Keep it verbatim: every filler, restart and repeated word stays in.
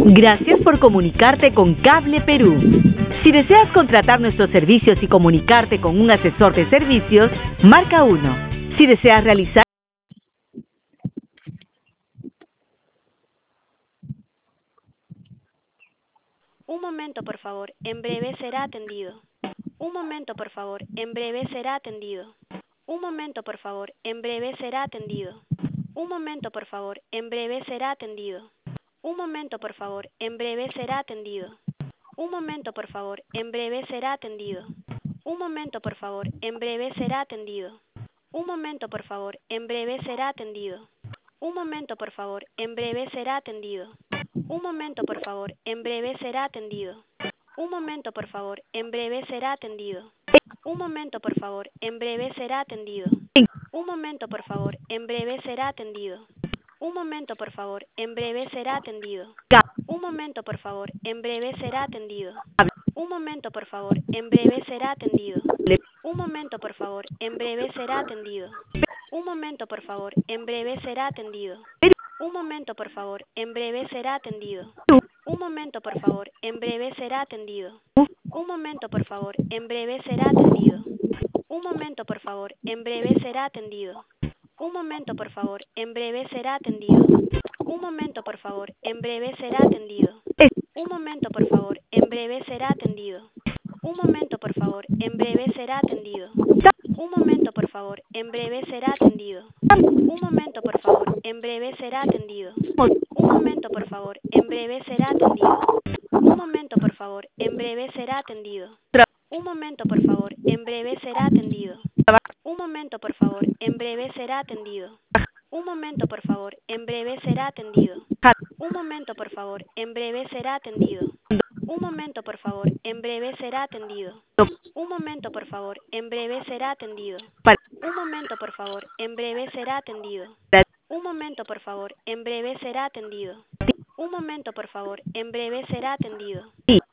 Gracias por comunicarte con Cable Perú. Si deseas contratar nuestros servicios y comunicarte con un asesor de servicios, marca uno. Si deseas realizar... Un momento, por favor. En breve será atendido. Un momento, por favor. En breve será atendido. Un momento, por favor. En breve será atendido. Un momento, por favor. En breve será atendido. Un momento, por favor. En breve será atendido. Un momento, por favor. En breve será atendido. Un momento, por favor. En breve será atendido. Un momento, por favor. En breve será atendido. Un momento, por favor. En breve será atendido. Un momento, por favor. En breve será atendido. Un momento, por favor. En breve será atendido. Un momento, por favor. En breve será atendido. Un momento, por favor. En breve será atendido. Un momento, por favor. En breve será atendido. Un momento, por favor. En breve será atendido. Un momento, por favor. En breve será atendido. Un momento, por favor. En breve será atendido. Un momento, por favor. En breve será atendido. Un momento, por favor. En breve será atendido. Un momento, por favor. En breve será atendido. Un momento, por favor. En breve será atendido. Un momento, por favor. En breve será atendido. Un momento, por favor. En breve será atendido. Un momento, por favor. En breve será atendido. Un momento, por favor. En breve será atendido. Un momento, por favor. En breve será atendido. Un momento, por favor. En breve será atendido. Un momento, por favor. En breve será atendido. Un momento, por favor. En breve será atendido. Un momento, por favor. En breve será atendido. Un momento, por favor. En breve será atendido. Un momento, por favor. En breve será atendido. Un momento, por favor. En breve será atendido. Un momento, por favor. En breve será atendido. Un momento, por favor. En breve será atendido. Un momento, por favor. En breve será atendido. Un momento, por favor. En breve será atendido. Un momento, por favor. En breve será atendido. Un momento, por favor. En breve será atendido.